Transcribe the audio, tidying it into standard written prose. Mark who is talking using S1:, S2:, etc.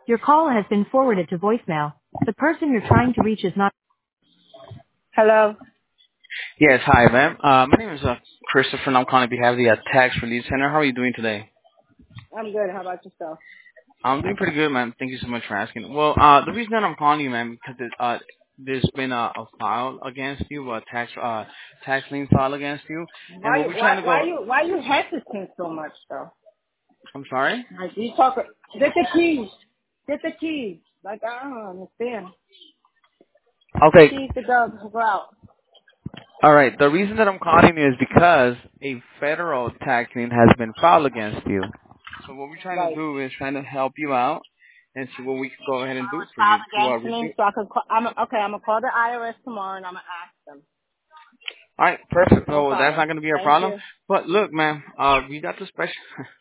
S1: Your call has been forwarded to voicemail. The person you're trying to reach is not. Hello.
S2: Yes, hi, ma'am. My name is Christopher, and I'm calling on behalf of the Tax Relief Center. How are you doing today?
S1: I'm good. How about yourself?
S2: I'm doing pretty good, ma'am. Thank you so much for asking. Well, the reason that I'm calling you, ma'am, because there's been a file against you, a tax lien file against you, and
S1: Why
S2: what
S1: you
S2: we're trying
S1: why
S2: to
S1: why
S2: go.
S1: you why you hesitant so much though?
S2: I'm sorry.
S1: Like you talk. Get the keys. Get the keys. Like I don't understand. Get the
S2: Okay.
S1: keys to go out.
S2: All right. The reason that I'm calling you is because a federal tax lien has been filed against you. So what we're trying to
S1: Like
S2: do is trying to help you out and see what we can go ahead and do
S1: it's
S2: for you
S1: filed
S2: to
S1: against
S2: review.
S1: me, so I can call. I'm gonna call the IRS tomorrow and I'm gonna ask them.
S2: All right, perfect.
S1: No
S2: No, that's
S1: problem.
S2: not going to be a
S1: Thank
S2: problem.
S1: you.
S2: But look, man, we got the special.